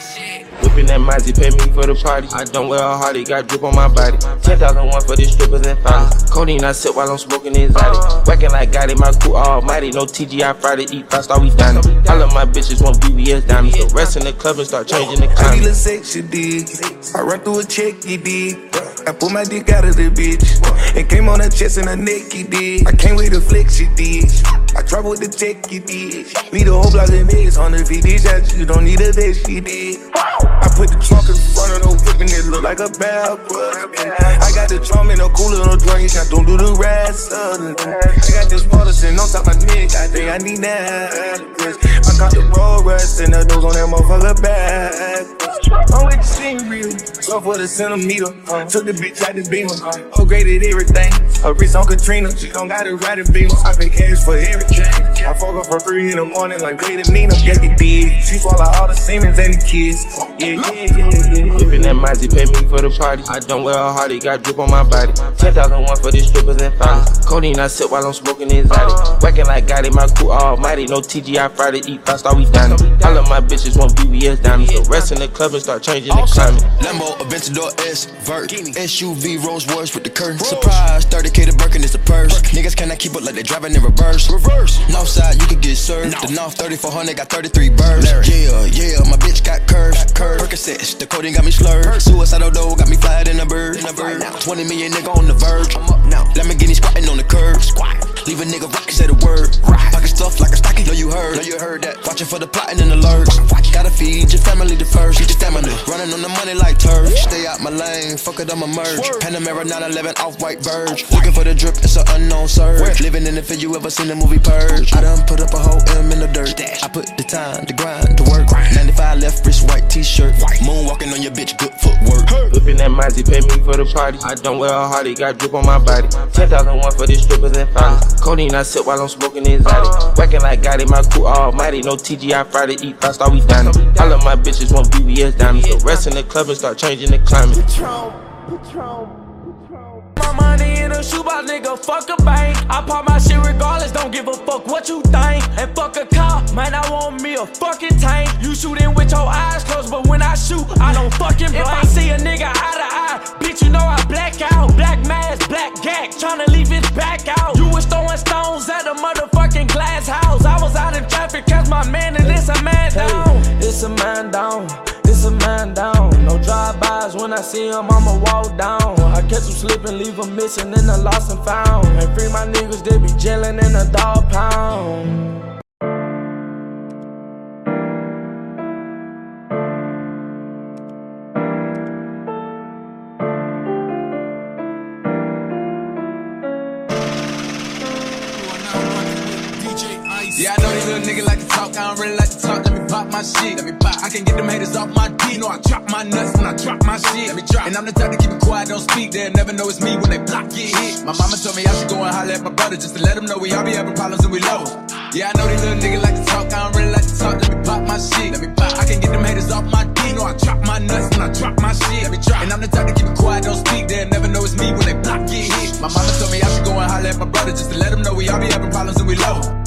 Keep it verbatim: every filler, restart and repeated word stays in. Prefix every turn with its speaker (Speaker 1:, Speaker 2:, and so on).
Speaker 1: Whipping that Mozzie, pay me for the party. I don't wear a Hardy, got drip on my body. ten thousand one for the strippers and finals. Codeine I sip while I'm smoking exotic. Whacking like Gotti, my crew almighty. No T G I Friday, eat fast, all we dining. All of my bitches want B B S diamonds. So rest in the club and start changing the climate.
Speaker 2: I need a sex, you dig. I run through a check, you dig. I pull my dick out of the bitch. And came on her chest and her neck, you did. I can't wait to flex, you did. I travel with the tech, you did. Need a whole block of niggas on the V D shots. You don't need a vest, you did. I put the trunk in front of the whip and it look like a bad boy. I got the drum in the cooler, no drink. I don't do the rest of the I got this water sitting on top of my neck. I think I need that. I got the roll rest and the nose on that motherfucker back. I'm with the scene real. Go for the centimeter. Uh, took the bitch out the beamer. Uh, upgraded everything. Her wrist on Katrina. She don't got it right in beamer. I pay cash for everything. I fuck her for three in the morning like Wade and Nina. Get the dig. She swallow all the Siemens and the kids. Yeah, yeah, yeah, yeah.
Speaker 1: Whipping that Mozzie, pay me for the party. I don't wear a Hardy, got drip on my body. ten thousand one for the strippers and finals. Codeine I sip while I'm smoking exotic. Whacking like Gotti, my crew almighty. No T G I Friday, eat fast, all we dining. All of my bitches want B B S diamonds. So rest in the club and start changing the climate.
Speaker 3: Lambo, Aventador, S, Vert, S U V, Rolls Royce with the curtain. Surprise, thirty K to Birkin is the purse. Niggas cannot keep up like they driving in reverse. Reverse. Northside, you could get served. The North thirty-four hundred got thirty-three birds. Yeah, yeah, my bitch got curves. Curve. Percocets, the codeine got me slurred. Suicidal dough got me flying in a bird. In a bird. twenty million nigga on the verge. I'm up now. Lamborghini squatting on the curb. Squat. Leave a nigga rock, say the word. Pocket stuff like a stocky. Know you heard. Know you heard that. Watching for the plotting and the lurch. Gotta feed your family the first. Feed your stamina. Running on the money like turf. Stay out my lane. Fuck it, I'ma merge. Panamera nine eleven off-white verge. Looking for the drip, it's an unknown surge. Living in the field, you ever seen the movie Purge? I done put up a whole M in the dirt. I put the time, the grind, to work. ninety-five left wrist, white t-shirt. Moonwalking on your bitch, good footwork.
Speaker 1: Whipping that Mozzie, pay me for the party. I don't wear a Hardy, got drip on my body. ten thousand one for the strippers and finals. Codeine I sip while I'm smoking exotic. Whacking like Gotti, my crew almighty. No T G I Friday, eat fast, all we dining. All of my bitches want B B S diamonds. So rest in the club and start changing the climate.
Speaker 4: Patron, Patron. My money in a shoebox, nigga, fuck a bank. I pop my shit regardless, don't give a fuck what you think. And fuck a car, man, I want me a fucking tank. You shootin' with your eyes closed, but when I shoot, I don't fucking blink. If I see a nigga eye to eye, bitch, you know I black out. Black mask, black gag, tryna leave his back out. You was throwing stones at a motherfucking glass house. I was out in traffic, catch my man, and it's a man down. Hey, it's a man down. It's a man down. No drive-bys when I see him, I'ma walk down. I catch him slipping, leave him missing in the lost and found. And free my niggas, they be jailin' in a dog pound.
Speaker 5: Yeah, I know these little niggas like to talk, I don't really like to talk. Let me pop my shit, let me pop. I can get them haters off my D. You know I drop my nuts and I drop my shit. Let me drop. And I'm the type to keep it quiet, don't speak. They'll never know it's me when they block get hit. My mama told me I should go and holler at my brother just to let him know we all be having problems and we low. Yeah, I know these little niggas like to talk, I don't really like to talk. Let me pop my shit, let me pop. I can get them haters off my D. You know I drop my nuts and I drop my shit. Let me drop. And I'm the type to keep it quiet, don't speak. They'll never know it's me when they block get hit. My mama told me I should go and holler at my brother just to let him know we all be having problems and we low.